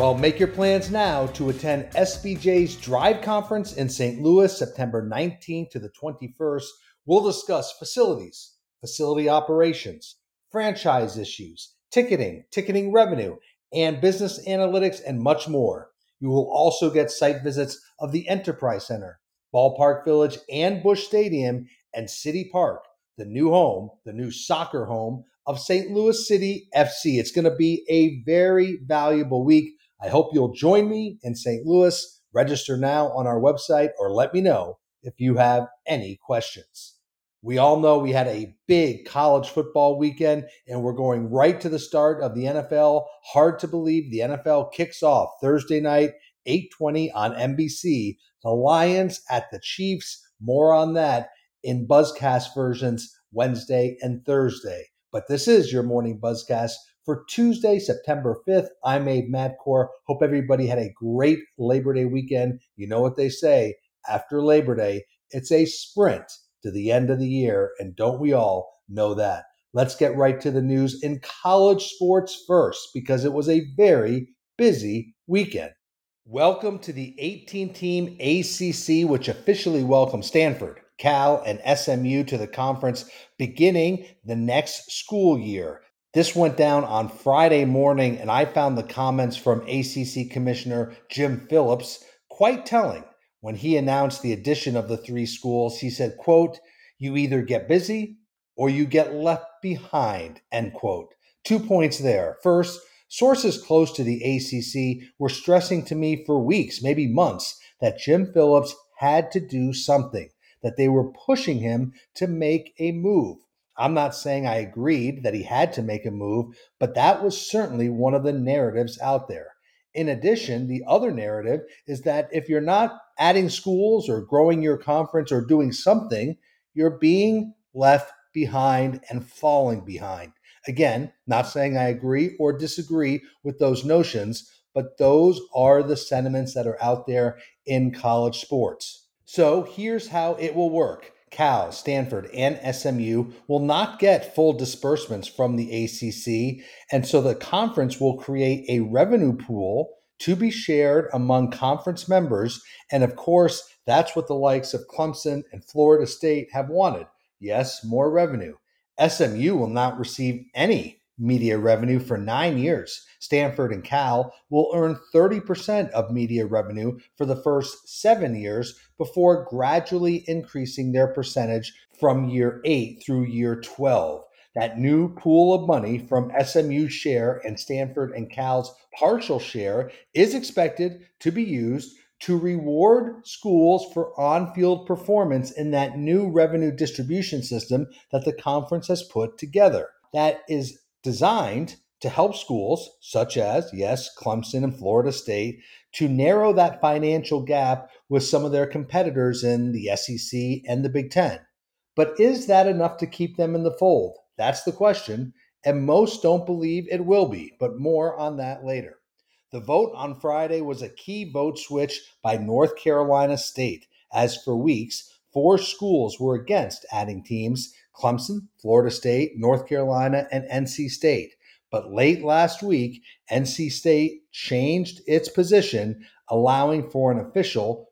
Well, make your plans now to attend SBJ's Drive Conference in St. Louis, September 19th to the 21st. We'll discuss facilities, facility operations, franchise issues, ticketing revenue, and business analytics, and much more. You will also get site visits of the Enterprise Center, Ballpark Village, and Busch Stadium, and City Park, the new soccer home of St. Louis City FC. It's going to be a very valuable week. I hope you'll join me in St. Louis. Register now on our website or let me know if you have any questions. We all know we had a big college football weekend and we're going right to the start of the NFL. Hard to believe the NFL kicks off Thursday night, 8:20 on NBC. The Lions at the Chiefs. More on that in Buzzcast versions Wednesday and Thursday. But this is your morning Buzzcast for Tuesday, September 5th. I'm Abe Madkour. Hope everybody had a great Labor Day weekend. You know what they say, after Labor Day, it's a sprint to the end of the year, and don't we all know that? Let's get right to the news in college sports first, because it was a very busy weekend. Welcome to the 18-team ACC, which officially welcomes Stanford, Cal, and SMU to the conference beginning the next school year. This went down on Friday morning, and I found the comments from ACC Commissioner Jim Phillips quite telling. When he announced the addition of the three schools, he said, quote, "You either get busy or you get left behind," end quote. 2 points there. First, sources close to the ACC were stressing to me for weeks, maybe months, that Jim Phillips had to do something, that they were pushing him to make a move. I'm not saying I agreed that he had to make a move, but that was certainly one of the narratives out there. In addition, the other narrative is that if you're not adding schools or growing your conference or doing something, you're being left behind and falling behind. Again, not saying I agree or disagree with those notions, but those are the sentiments that are out there in college sports. So here's how it will work. Cal, Stanford, and SMU will not get full disbursements from the ACC, and so the conference will create a revenue pool to be shared among conference members, and of course, that's what the likes of Clemson and Florida State have wanted. Yes, more revenue. SMU will not receive any media revenue for 9 years. Stanford and Cal will earn 30% of media revenue for the first 7 years before gradually increasing their percentage from year 8 through year 12. That new pool of money from SMU's share and Stanford and Cal's partial share is expected to be used to reward schools for on-field performance in that new revenue distribution system that the conference has put together. That is designed to help schools such as, yes, Clemson and Florida State, to narrow that financial gap with some of their competitors in the SEC and the Big Ten. But is that enough to keep them in the fold? That's the question, and most don't believe it will be, but more on that later. The vote on Friday was a key vote switch by North Carolina State, as for weeks, 4 schools were against adding teams: Clemson, Florida State, North Carolina, and NC State. But late last week, NC State changed its position, allowing for an official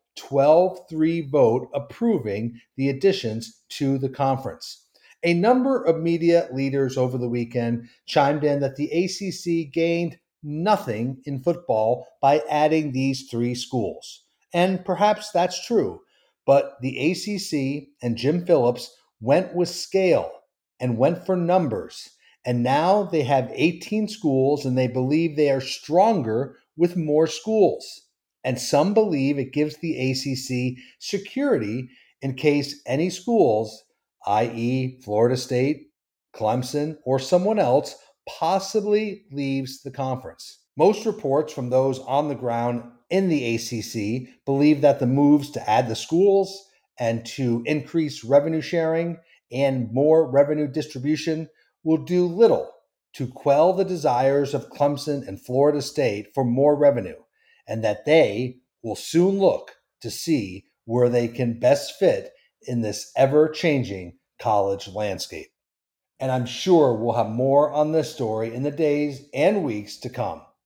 12-3 vote approving the additions to the conference. A number of media leaders over the weekend chimed in that the ACC gained nothing in football by adding these 3 schools. And perhaps that's true, but the ACC and Jim Phillips went with scale and went for numbers. And now they have 18 schools and they believe they are stronger with more schools. And some believe it gives the ACC security in case any schools, i.e. Florida State, Clemson, or someone else, possibly leaves the conference. Most reports from those on the ground in the ACC believe that the moves to add the schools and to increase revenue sharing and more revenue distribution will do little to quell the desires of Clemson and Florida State for more revenue, and that they will soon look to see where they can best fit in this ever-changing college landscape. And I'm sure we'll have more on this story in the days and weeks to come.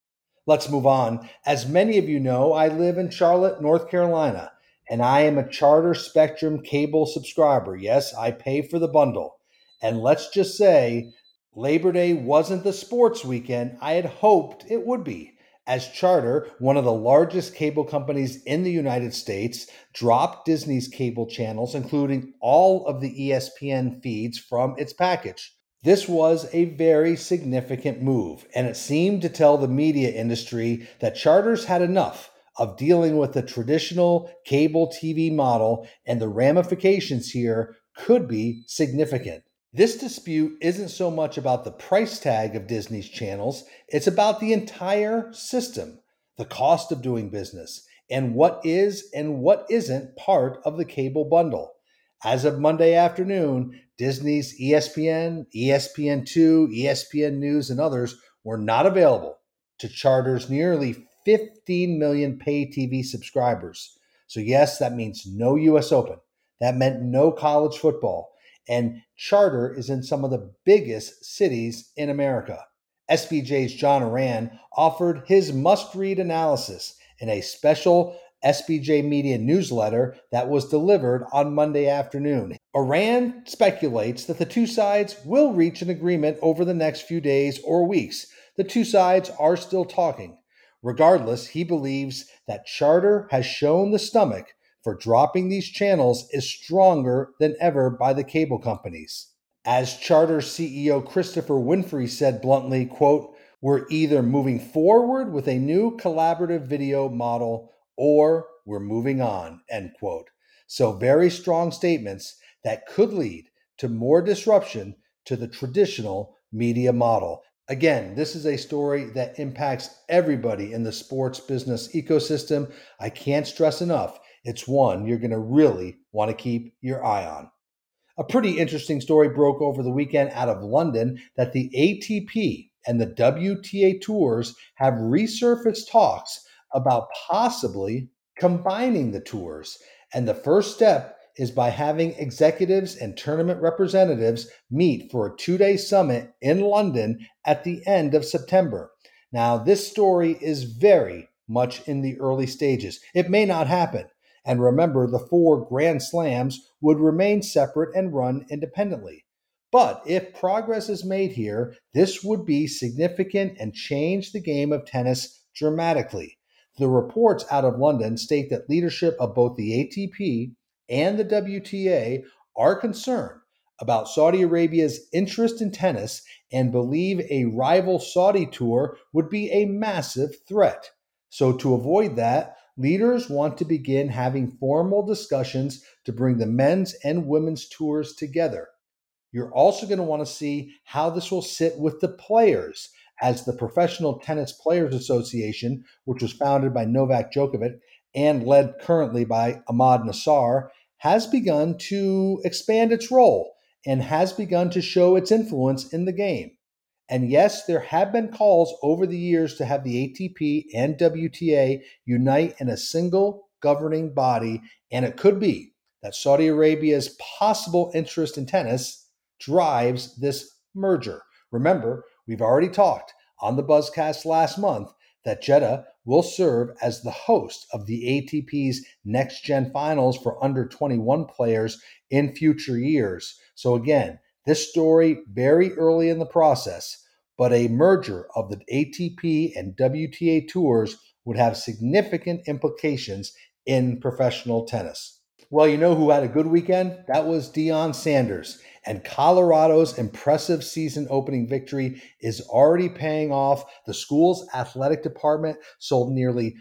Let's move on. As many of you know, I live in Charlotte, North Carolina, and I am a Charter Spectrum cable subscriber. Yes, I pay for the bundle. And let's just say Labor Day wasn't the sports weekend I had hoped it would be, as Charter, one of the largest cable companies in the United States, dropped Disney's cable channels, including all of the ESPN feeds from its package. This was a very significant move, and it seemed to tell the media industry that Charters had enough of dealing with the traditional cable TV model, and the ramifications here could be significant. This dispute isn't so much about the price tag of Disney's channels, it's about the entire system, the cost of doing business, and what is and what isn't part of the cable bundle. As of Monday afternoon, Disney's ESPN, ESPN2, ESPN News, and others were not available to Charter's nearly 15 million pay TV subscribers. So, yes, that means no US Open. That meant no college football. And Charter is in some of the biggest cities in America. SBJ's John Ourand offered his must read analysis in a special SBJ Media newsletter that was delivered on Monday afternoon. Ourand speculates that the two sides will reach an agreement over the next few days or weeks. The two sides are still talking. Regardless, he believes that Charter has shown the stomach for dropping these channels is stronger than ever by the cable companies. As Charter CEO Christopher Winfrey said bluntly, quote, "We're either moving forward with a new collaborative video model or we're moving on," end quote. So very strong statements that could lead to more disruption to the traditional media model. Again, this is a story that impacts everybody in the sports business ecosystem. I can't stress enough. It's one you're going to really want to keep your eye on. A pretty interesting story broke over the weekend out of London that the ATP and the WTA tours have resurfaced talks about possibly combining the tours. And the first step is by having executives and tournament representatives meet for a 2-day summit in London at the end of September. Now, this story is very much in the early stages. It may not happen. And remember, the 4 Grand Slams would remain separate and run independently. But if progress is made here, this would be significant and change the game of tennis dramatically. The reports out of London state that leadership of both the ATP and the WTA are concerned about Saudi Arabia's interest in tennis and believe a rival Saudi tour would be a massive threat. So, to avoid that, leaders want to begin having formal discussions to bring the men's and women's tours together. You're also going to want to see how this will sit with the players, as the Professional Tennis Players Association, which was founded by Novak Djokovic and led currently by Ahmad Nassar, has begun to expand its role and has begun to show its influence in the game. And yes, there have been calls over the years to have the ATP and WTA unite in a single governing body, and it could be that Saudi Arabia's possible interest in tennis drives this merger. Remember, we've already talked on the Buzzcast last month that Jeddah will serve as the host of the ATP's Next Gen Finals for under 21 players in future years. So again, this story very early in the process, but a merger of the ATP and WTA tours would have significant implications in professional tennis. Well, you know who had a good weekend? That was Deion Sanders. And Colorado's impressive season opening victory is already paying off. The school's athletic department sold nearly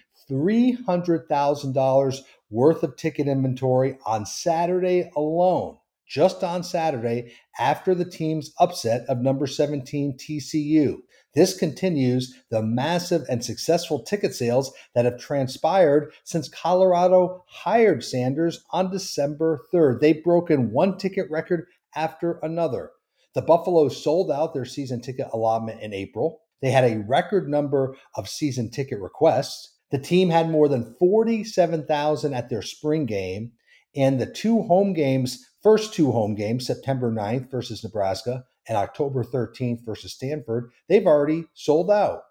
$300,000 worth of ticket inventory on Saturday alone. Just on Saturday, after the team's upset of number 17 TCU. This continues the massive and successful ticket sales that have transpired since Colorado hired Sanders on December 3rd. They've broken one ticket record after another. The Buffaloes sold out their season ticket allotment in April. They had a record number of season ticket requests. The team had more than 47,000 at their spring game, and the first two home games, September 9th versus Nebraska and October 13th versus Stanford, they've already sold out.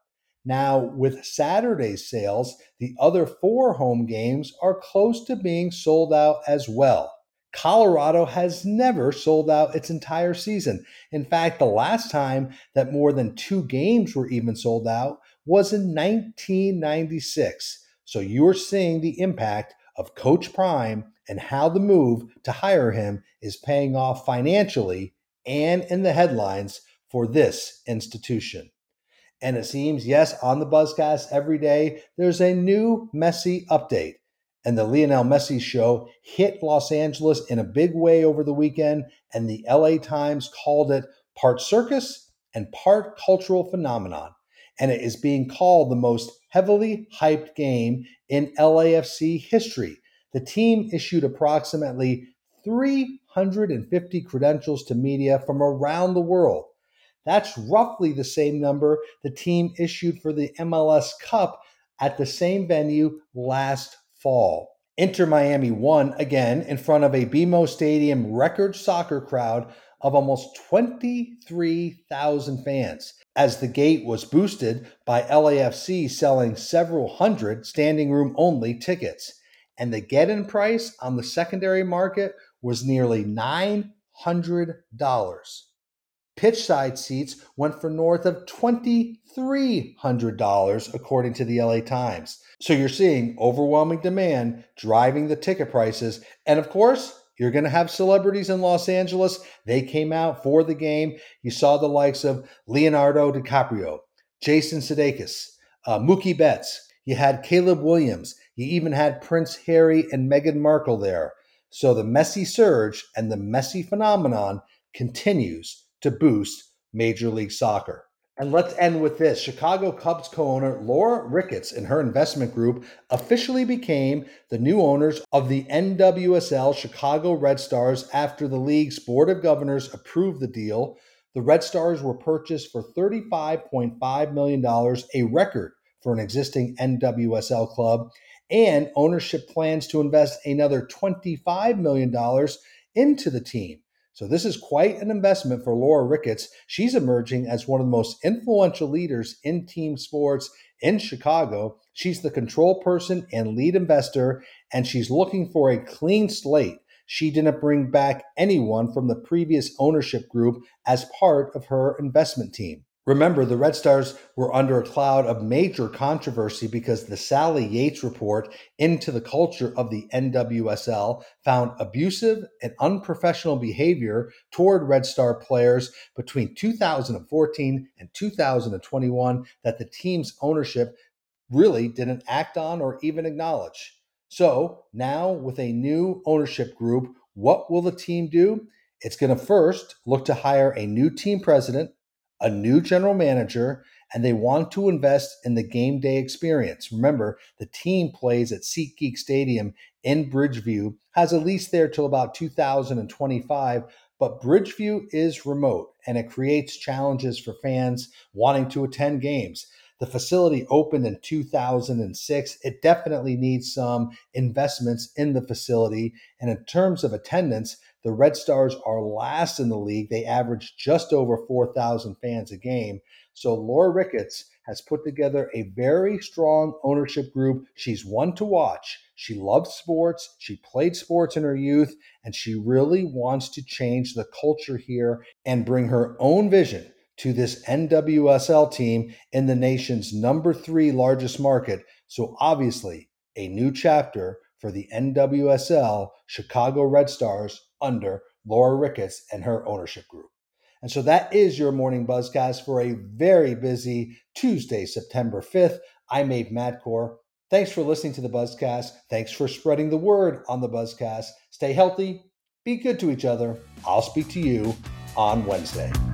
Now, with Saturday's sales, the other 4 home games are close to being sold out as well. Colorado has never sold out its entire season. In fact, the last time that more than 2 games were even sold out was in 1996. So you're seeing the impact of Coach Prime and how the move to hire him is paying off financially and in the headlines for this institution. And it seems, yes, on the Buzzcast every day, there's a new Messi update. And the Lionel Messi show hit Los Angeles in a big way over the weekend, and the LA Times called it part circus and part cultural phenomenon. And it is being called the most heavily hyped game in LAFC history. The team issued approximately 350 credentials to media from around the world. That's roughly the same number the team issued for the MLS Cup at the same venue last fall. Inter Miami won again in front of a BMO Stadium record soccer crowd of almost 23,000 fans, as the gate was boosted by LAFC selling several hundred standing room only tickets. And the get-in price on the secondary market was nearly $900. Pitchside seats went for north of $2,300, according to the LA Times. So you're seeing overwhelming demand driving the ticket prices. And of course, you're going to have celebrities in Los Angeles. They came out for the game. You saw the likes of Leonardo DiCaprio, Jason Sudeikis, Mookie Betts. You had Caleb Williams. You even had Prince Harry and Meghan Markle there. So the Messi surge and the Messi phenomenon continues to boost Major League Soccer. And let's end with this. Chicago Cubs co-owner Laura Ricketts and her investment group officially became the new owners of the NWSL Chicago Red Stars after the league's Board of Governors approved the deal. The Red Stars were purchased for $35.5 million, a record for an existing NWSL club, and ownership plans to invest another $25 million into the team. So this is quite an investment for Laura Ricketts. She's emerging as one of the most influential leaders in team sports in Chicago. She's the control person and lead investor, and she's looking for a clean slate. She didn't bring back anyone from the previous ownership group as part of her investment team. Remember, the Red Stars were under a cloud of major controversy because the Sally Yates report into the culture of the NWSL found abusive and unprofessional behavior toward Red Star players between 2014 and 2021 that the team's ownership really didn't act on or even acknowledge. So now, with a new ownership group, what will the team do? It's going to first look to hire a new team president, a new general manager, and they want to invest in the game day experience. Remember, the team plays at SeatGeek Stadium in Bridgeview, has a lease there till about 2025, but Bridgeview is remote and it creates challenges for fans wanting to attend games. The facility opened in 2006. It definitely needs some investments in the facility. And in terms of attendance, the Red Stars are last in the league. They average just over 4,000 fans a game. So Laura Ricketts has put together a very strong ownership group. She's one to watch. She loves sports. She played sports in her youth, and she really wants to change the culture here and bring her own vision to this NWSL team in the nation's number 3 largest market. So obviously, a new chapter for the NWSL Chicago Red Stars under Laura Ricketts and her ownership group. And so that is your morning buzzcast for a very busy Tuesday, September 5th. I'm Abe Madkour. Thanks for listening to the Buzzcast. Thanks for spreading the word on the Buzzcast. Stay healthy, be good to each other. I'll speak to you on Wednesday.